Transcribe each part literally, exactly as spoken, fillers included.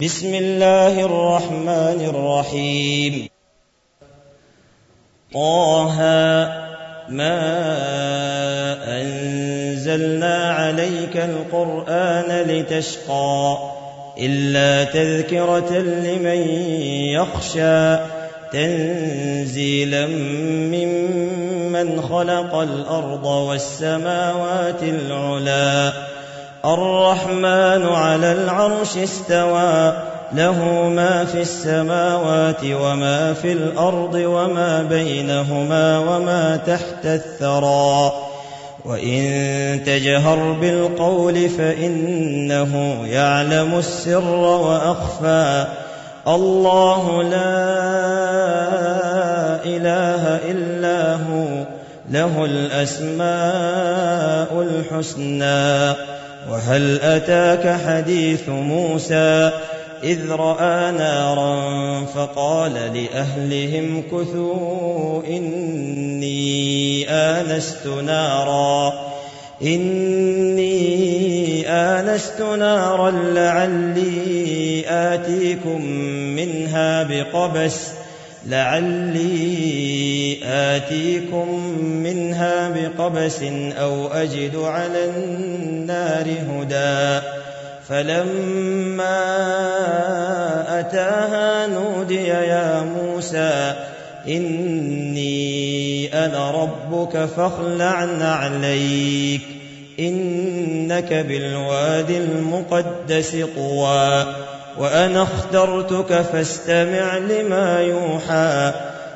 بسم الله الرحمن الرحيم. طه ما أنزلنا عليك القرآن لتشقى إلا تذكرة لمن يخشى تنزيلا ممن خلق الأرض والسماوات العلى الرحمن على العرش استوى له ما في السماوات وما في الأرض وما بينهما وما تحت الثرى وإن تجهر بالقول فإنه يعلم السر وأخفى الله لا إله إلا هو له الأسماء الحسنى. وهل أتاك حديث موسى إذ رأى نارا فقال لأهلهم كثوا إني آنست نارا إني آنست نارا لعلي آتيكم منها بقبس لعلي آتيكم منها بقبس أو أجد على النار هدى فلما أتاها نودي يا موسى إني أنا ربك فاخلع نعليك إنك بالوادي المقدس طوى وأنا اخترتك فاستمع لما يوحى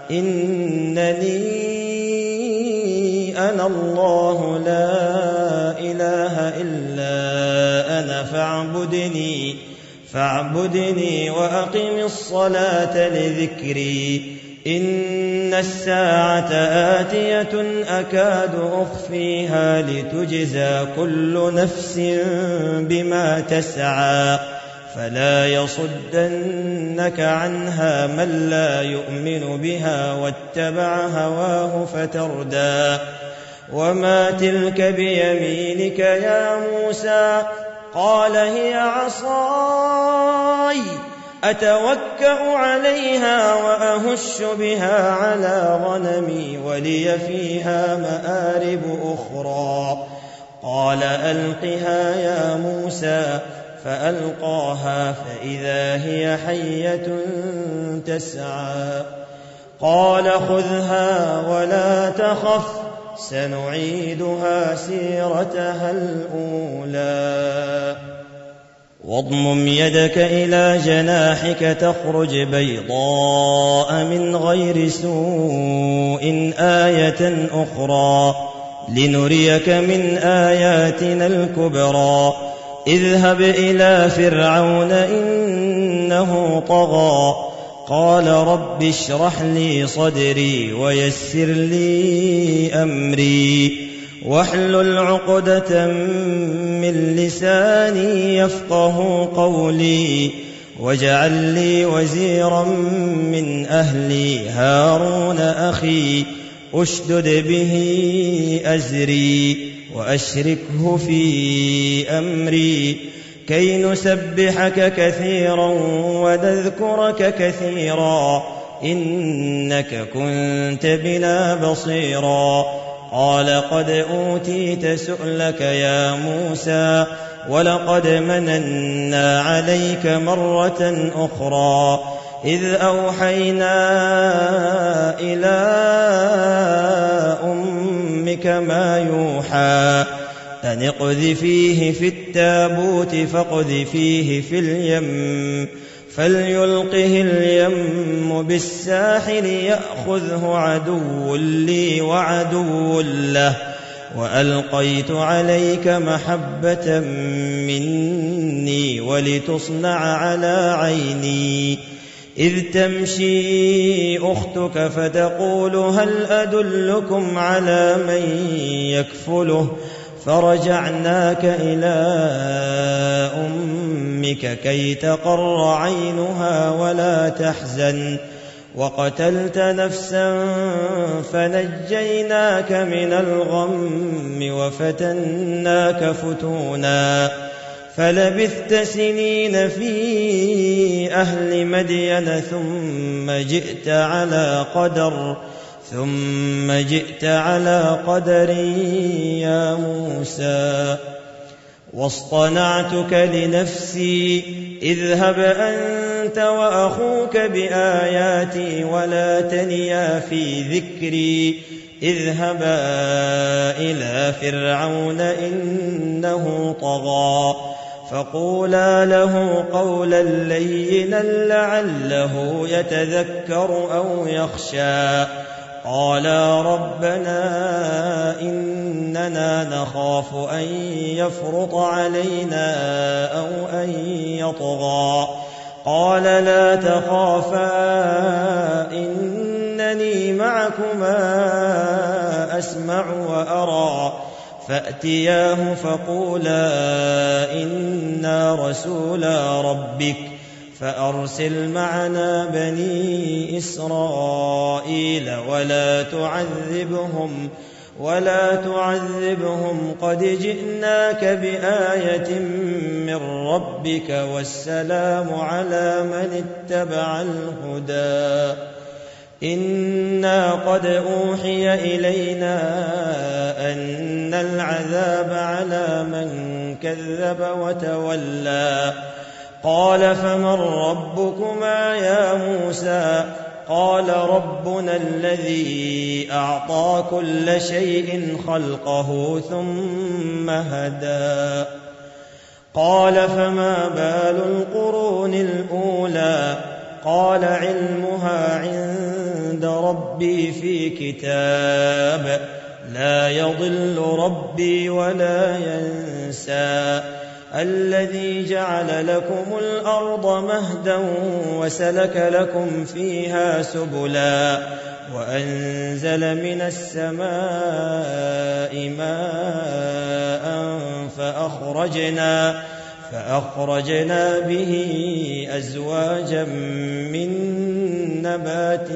إنني أنا الله لا إله إلا أنا فاعبدني فاعبدني وأقم الصلاة لذكري إن الساعة آتية أكاد أخفيها لتجزى كل نفس بما تسعى فلا يصدنك عنها من لا يؤمن بها واتبع هواه فتردى وما تلك بيمينك يا موسى قال هي عصاي أتوكأ عليها وأهش بها على غنمي ولي فيها مآرب أخرى قال ألقها يا موسى فألقاها فإذا هي حية تسعى قال خذها ولا تخف سنعيدها سيرتها الأولى واضمم يدك إلى جناحك تخرج بيضاء من غير سوء آية أخرى لنريك من آياتنا الكبرى اذهب إلى فرعون إنه طغى قال رب اشرح لي صدري ويسر لي أمري واحلل عقدة من لساني يفقه قولي واجعل لي وزيرا من أهلي هارون أخي أشدد به أزري وأشركه في أمري كي نسبحك كثيرا ونذكرك كثيرا إنك كنت بنا بصيرا قال قد أوتيت سؤلك يا موسى ولقد مننا عليك مرة أخرى إذ أوحينا إلى أمك ما يوحى أن اقذفيه في التابوت فاقذفيه في اليم فليلقه اليم بالساحل يأخذه عدو لي وعدو له وألقيت عليك محبة مني ولتصنع على عيني إذ تمشي أختك فتقول هل أدلكم على من يكفله فرجعناك إلى أمك كي تقر عينها ولا تحزن وقتلت نفسا فنجيناك من الغم وفتناك فتونا فلبثت سنين في أهل مدين ثم جئت على قدر ثم جئت على قدر يا موسى واصطنعتك لنفسي اذهب أنت وأخوك بآياتي ولا تنيا في ذكري اذهبا إلى فرعون إنه طغى فقولا له قولا لينا لعله يتذكر أو يخشى قالا ربنا إننا نخاف أن يفرط علينا أو أن يطغى قال لا تخافا إنني معكما أسمع وأرى فأتياه فقولا إنا رسولا ربك فأرسل معنا بني إسرائيل ولا تعذبهم ولا تعذبهم قد جئناك بآية من ربك والسلام على من اتبع الهدى إنا قد أوحي إلينا أن العذاب على من كذب وتولى قال فمن ربكما يا موسى قال ربنا الذي أعطى كل شيء خلقه ثم هدى قال فما بال القرون الأولى قال علمها عند ربي في كتاب لا يضل ربي ولا ينسى الذي جعل لكم الأرض مهدا وسلك لكم فيها سبلا وأنزل من السماء ماء فأخرجنا فأخرجنا به أزواجا من نبات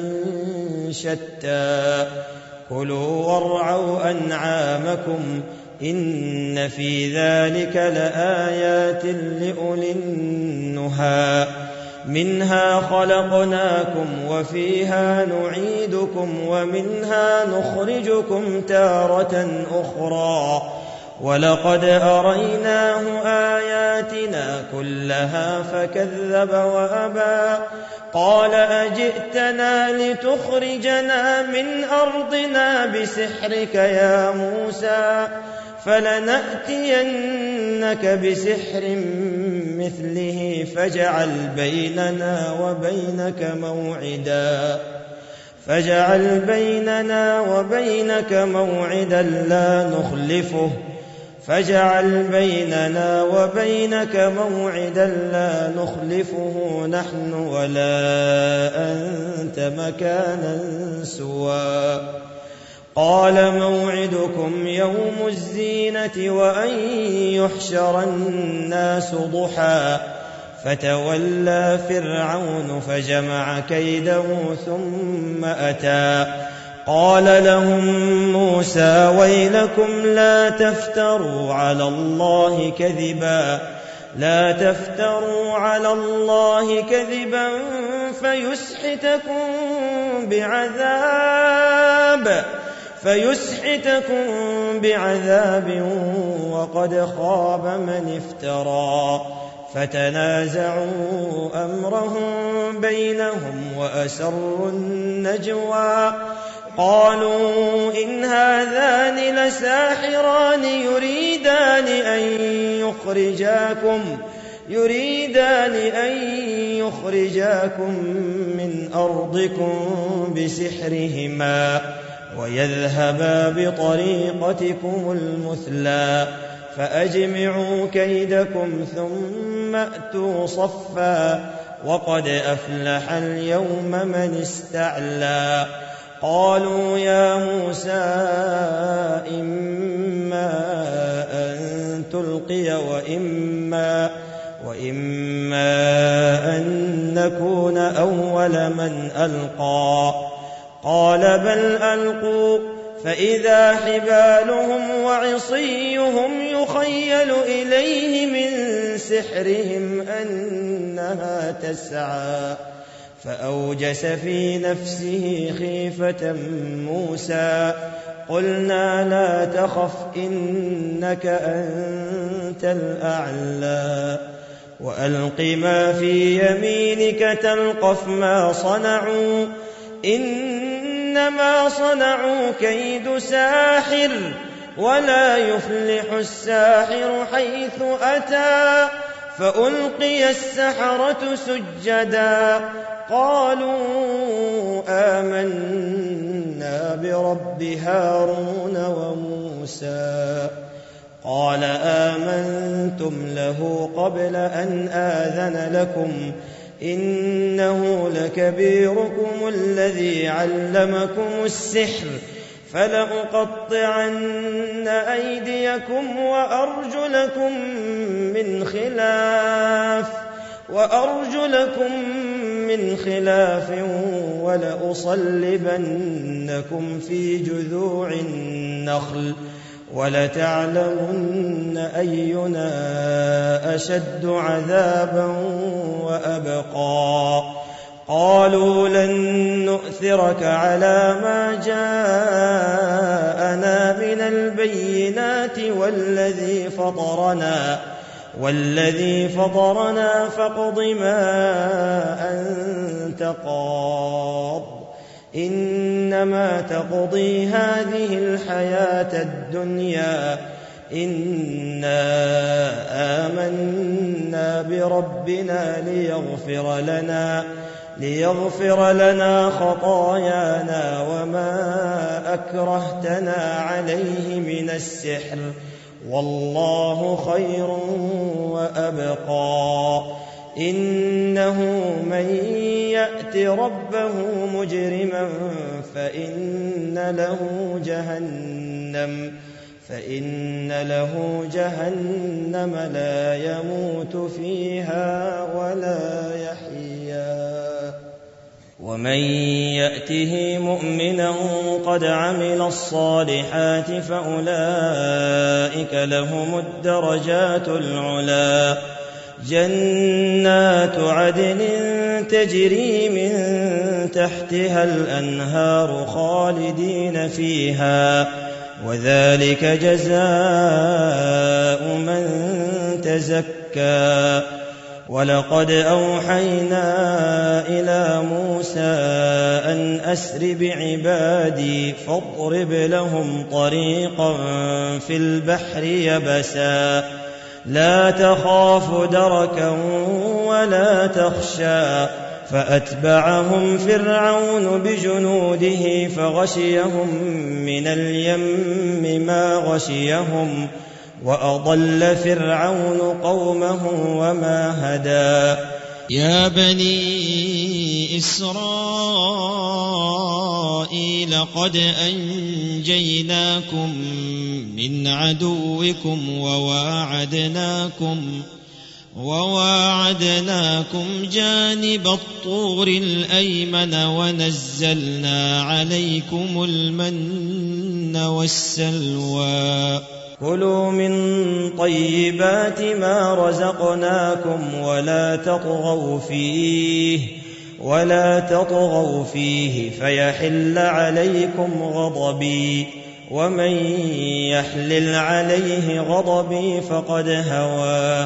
شتى كلوا وارعوا أنعامكم إن في ذلك لآيات لأولي النهى منها خلقناكم وفيها نعيدكم ومنها نخرجكم تارة أخرى ولقد أريناه آياتنا كلها فكذب وأبى قال أجئتنا لتخرجنا من أرضنا بسحرك يا موسى فلنأتينك بسحر مثله فاجعل بيننا وبينك موعدا فاجعل بيننا وبينك موعدا لا نخلفه فاجعل بيننا وبينك موعدا لا نخلفه نحن ولا أنت مكانا سوى قال موعدكم يوم الزينة وأن يحشر الناس ضحى فتولى فرعون فجمع كيده ثم أتى قال لهم موسى ويلكم لا تفتروا على الله كذبا لا تفتروا على الله كذبا فيسحتكم بعذاب فيسحتكم بعذاب وقد خاب من افترى فتنازعوا أمرهم بينهم وأسروا النجوى قالوا إن هذان لساحران يريدان أن يخرجاكم يريدان أن يخرجاكم من أرضكم بسحرهما ويذهبا بطريقتكم المثلى فأجمعوا كيدكم ثم أتوا صفا وقد أفلح اليوم من استعلى قالوا يا موسى إما أن تلقي وإما وإما أن نكون أول من ألقى قال بل ألقوا فإذا حبالهم وعصيهم يخيل إليه من سحرهم أنها تسعى فأوجس في نفسه خيفة موسى قلنا لا تخف إنك أنت الأعلى وألق ما في يمينك تلقف ما صنعوا إنما صنعوا كيد ساحر ولا يفلح الساحر حيث أتى فألقي السحرة سجدا قالوا آمنا برب هارون وموسى قال آمنتم له قبل أن آذن لكم إنه لكبيركم الذي علمكم السحر فلأقطعن أيديكم وأرجلكم من خلاف وأرجلكم من خلاف ولأصلبنكم في جذوع النخل ولتعلمن أينا أشد عذابا وأبقى قالوا لن نؤثرك على ما جاءنا من البينات والذي فطرنا والذي فطرنا فاقض ما أنت قاض إنما تقضي هذه الحياة الدنيا إنا آمنا بربنا ليغفر لنا ليغفر لنا خطايانا وما أكرهتنا عليه من السحر والله خير وأبقى إنه من يأت ربه مجرما فإن له جهنم فإن له جهنم لا يموت فيها ولا يحيا ومن يأته مؤمنا قد عمل الصالحات فأولئك لهم الدرجات العلى جنات عدن تجري من تحتها الأنهار خالدين فيها وذلك جزاء من تزكى ولقد أوحينا إلى موسى أن أسر بعبادي فاضرب لهم طريقا في البحر يبسا لا تخاف دركا ولا تخشى فأتبعهم فرعون بجنوده فغشيهم من اليم ما غشيهم وأضل فرعون قومه وما هدى يا بني إسرائيل قد أنجيناكم من عدوكم وواعدناكم وواعدناكم جانب الطور الأيمن ونزلنا عليكم المن والسلوى كلوا من طيبات ما رزقناكم ولا تطغوا فيه ولا تطغوا فيه فيحل عليكم غضبي ومن يحلل عليه غضبي فقد هوى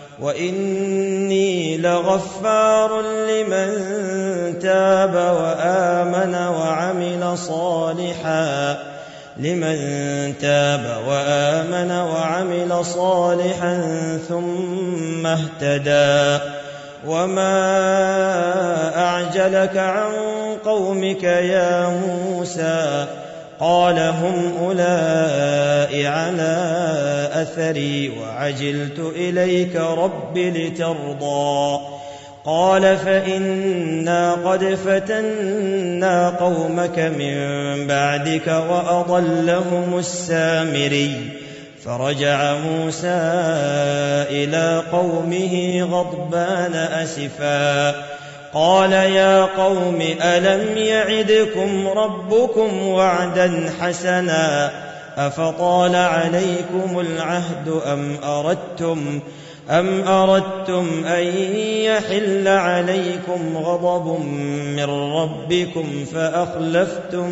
وإني لغفار لمن تاب وآمن وعمل صالحا لمن تاب وآمن وعمل صالحا ثم اهتدى وما أعجلك عن قومك يا موسى قال هم أولئك على أثري وعجلت إليك رب لترضى قال فإنا قد فتنا قومك من بعدك وأضلهم السامري فرجع موسى إلى قومه غضبان أسفا قال يا قوم ألم يعدكم ربكم وعدا حسنا أفطال عليكم العهد أم أردتم أم أردتم أن يحل عليكم غضب من ربكم فأخلفتم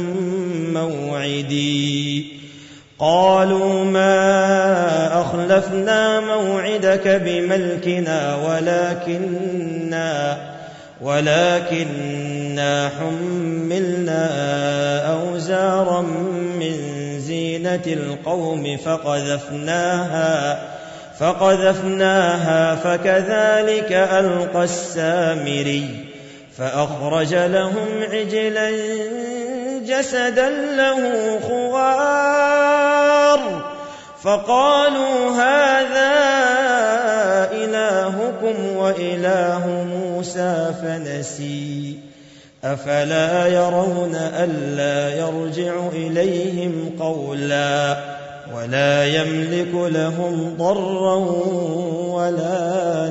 موعدي قالوا ما أخلفنا موعدك بملكنا ولكننا ولكننا حملنا أوزارا من زينة القوم فقذفناها فقذفناها فكذلك ألقى السامري فأخرج لهم عجلا جسدا له خوار فقالوا هذا إلهكم وإله موسى فنسي أفلا يرون ألا يرجع إليهم قولا ولا يملك لهم ضرا ولا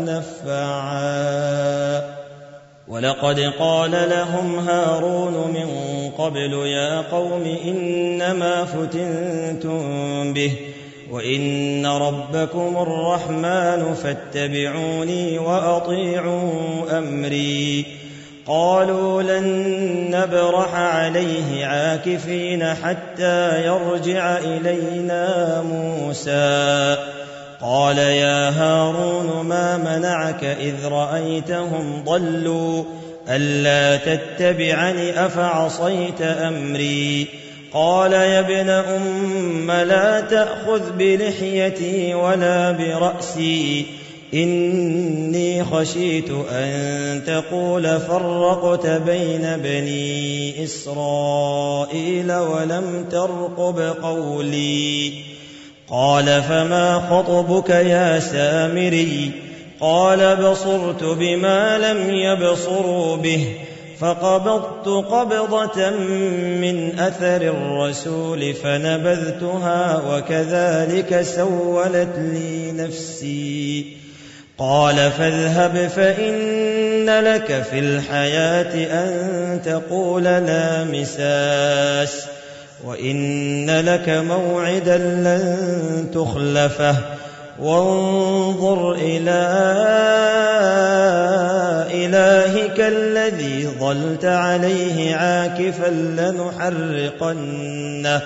نفعا ولقد قال لهم هارون من قبل يا قوم إنما فتنتم به وإن ربكم الرحمن فاتبعوني وأطيعوا أمري قالوا لن نبرح عليه عاكفين حتى يرجع إلينا موسى قال يا هارون ما منعك إذ رأيتهم ضلوا ألا تتبعني أفعصيت أمري قال يا ابن أم لا تأخذ بلحيتي ولا برأسي إني خشيت أن تقول فرقت بين بني إسرائيل ولم ترقب قولي قال فما خطبك يا سامري قال بصرت بما لم يبصروا به فقبضت قبضة من أثر الرسول فنبذتها وكذلك سولت لي نفسي قال فاذهب فإن لك في الحياة أن تقول لا مساس وإن لك موعدا لن تخلفه وانظر إلى إلهك الذي ظلت عليه عاكفا لنحرقنه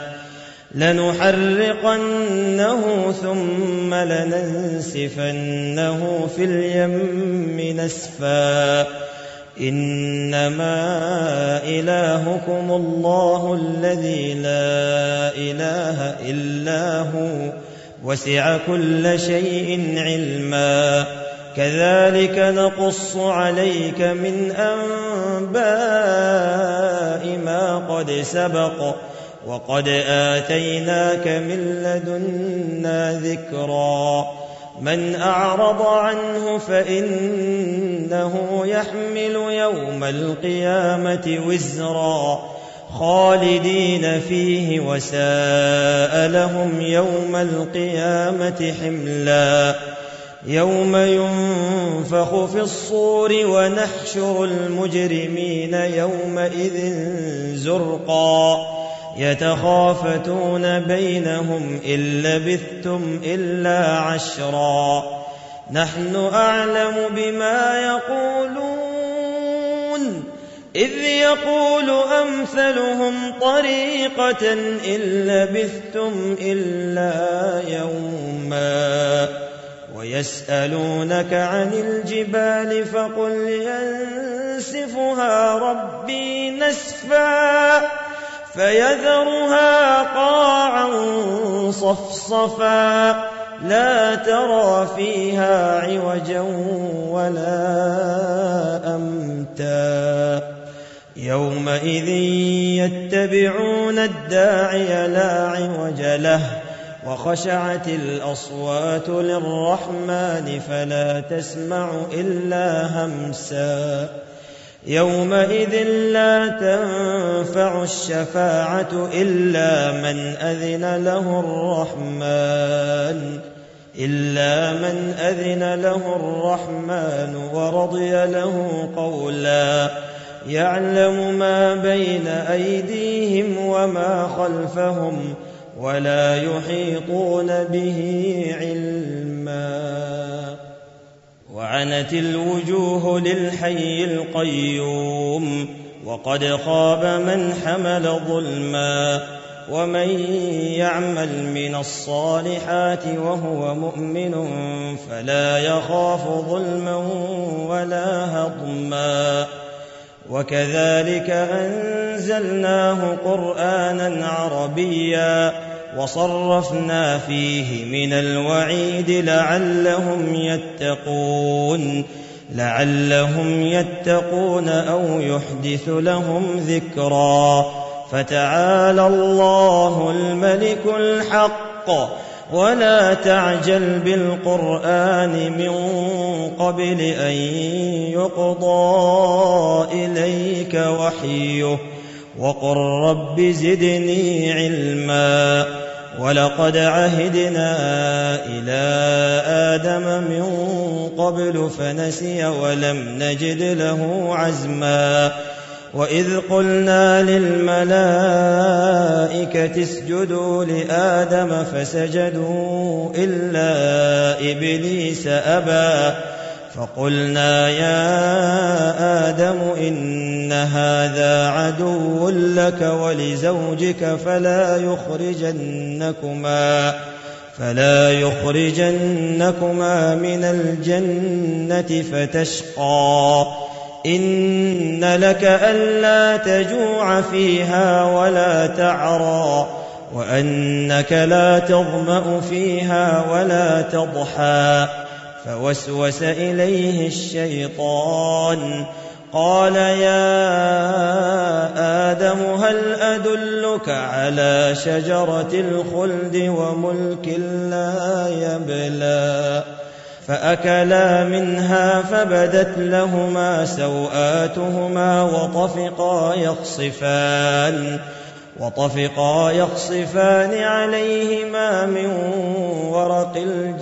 لنحرقنه ثم لننسفنه في اليم نسفا إنما إلهكم الله الذي لا إله إلا هو وسع كل شيء علما كذلك نقص عليك من أنباء ما قد سبق وقد آتيناك من لدنا ذكرا من أعرض عنه فإنه يحمل يوم القيامة وزرا خالدين فيه وساء لهم يوم القيامة حملا يوم ينفخ في الصور ونحشر المجرمين يومئذ زرقا يتخافتون بينهم إن لبثتم إلا عشرا نحن أعلم بما يقولون إذ يقول أمثلهم طريقة إن لبثتم إلا يوما ويسألونك عن الجبال فقل ينسفها ربي نسفا فيذرها قاعا صفصفا لا ترى فيها عوجا ولا أمتا يومئذ يتبعون الداعي لا عوج له وخشعت الأصوات للرحمن فلا تسمع إلا همسا يومئذ لا تنفع الشفاعة إلا من أذن له الرحمن إلا من أذن له الرحمن ورضي له قولا يعلم ما بين أيديهم وما خلفهم ولا يحيطون به علما. وعنت الوجوه للحي القيوم وقد خاب من حمل ظلما. ومن يعمل من الصالحات وهو مؤمن فلا يخاف ظلما ولا هضما. وكذلك أنزلناه قرآنا عربيا وصرفنا فيه من الوعيد لعلهم يتقون لعلهم يتقون أو يحدث لهم ذكرا. فتعالى الله الملك الحق ولا تعجل بالقرآن من قبل أن يقضى إليك وحيه وقل رب زدني علما. ولقد عهدنا إلى آدم من قبل فنسي ولم نجد له عزما. وإذ قلنا للملائكة اسجدوا لآدم فسجدوا إلا إبليس أبى فقلنا يا آدم إن هذا عدو لك ولزوجك فلا يخرجنكما فلا يخرجنكما من الجنة فتشقى. إن لك ألا تجوع فيها ولا تعرى وأنك لا تظمأ فيها ولا تضحى. فوسوس إليه الشيطان قال يا آدم هل أدلك على شجرة الخلد وملك لا يبلى. فأكلا منها فبدت لهما سوآتهما وطفقا يخصفان وطفقا يخصفان عليهما من ورق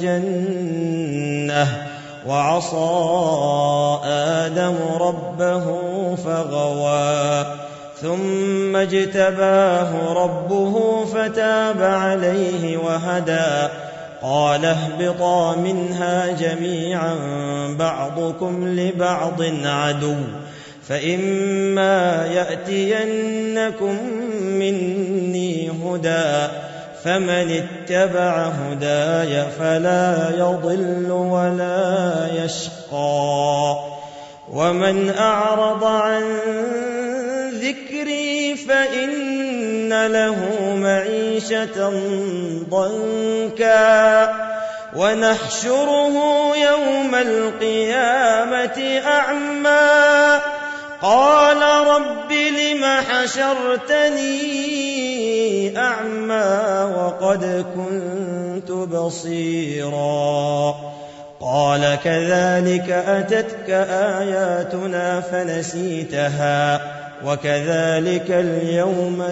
الجنة وعصى آدم ربه فغوى. ثم اجتباه ربه فتاب عليه وهدى. قال اهبطا منها جميعا بعضكم لبعض عدو فإما يأتينكم مني هدى فمن اتبع هداي فلا يضل ولا يشقى. ومن أعرض عن ذكري فإن له معيشة ضنكا ونحشره يوم القيامة أعمى. قال رب لم حشرتني أعمى وقد كنت بصيرا. قال كذلك أتتك آياتنا فنسيتها وكذلك اليوم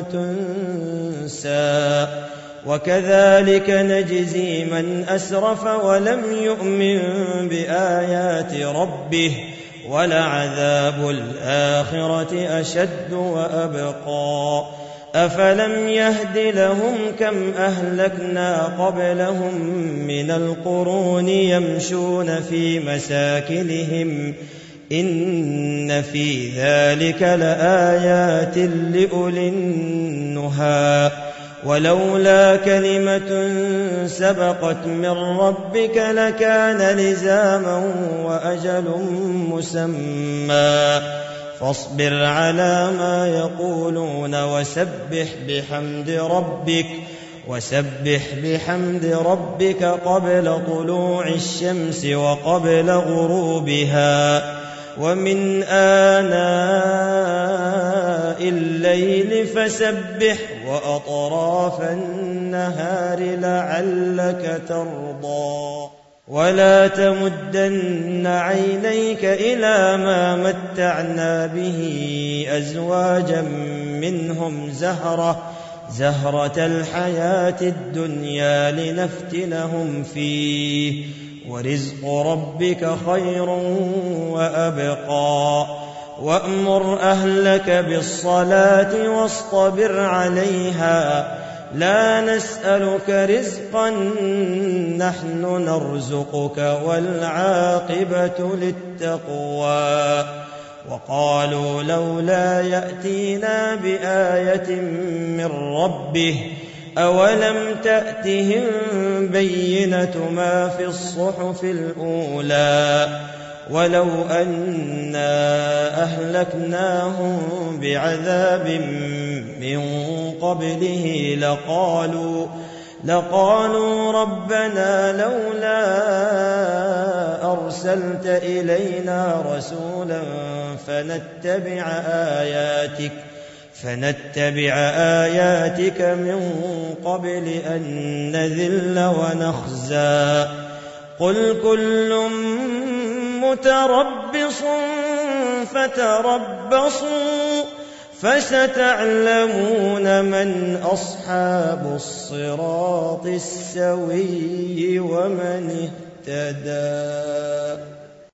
تنسى. وكذلك نجزي من أسرف ولم يؤمن بآيات ربه ولعذاب الآخرة أشد وأبقى. أفلم يهد لهم كم أهلكنا قبلهم من القرون يمشون في مساكنهم إن في ذلك لآيات لأولي النهى. ولولا كلمة سبقت من ربك لكان لزاما وأجل مسمى. فاصبر على ما يقولون وسبح بحمد ربك وسبح بحمد ربك قبل طلوع الشمس وقبل غروبها ومن آناء الليل فسبح وأطراف النهار لعلك ترضى. ولا تمدن عينيك إلى ما متعنا به أزواجا منهم زهرة زهرة الحياة الدنيا لنفتنهم فيه ورزق ربك خير وأبقى وأمر أهلك بالصلاة واصطبر عليها لا نسألك رزقا نحن نرزقك والعاقبة للتقوى وقالوا لولا يأتينا بآية من ربه أولم تأتهم بينة ما في الصحف الأولى ولو أنا أهلكناهم بعذاب من قبله لقالوا لقالوا ربنا لولا أرسلت إلينا رسولا فنتبع آياتك فنتبع آياتك من قبل أن نذل ونخزى قل كل متربص فتربصوا فستعلمون من أصحاب الصراط السوي ومن اهتدى.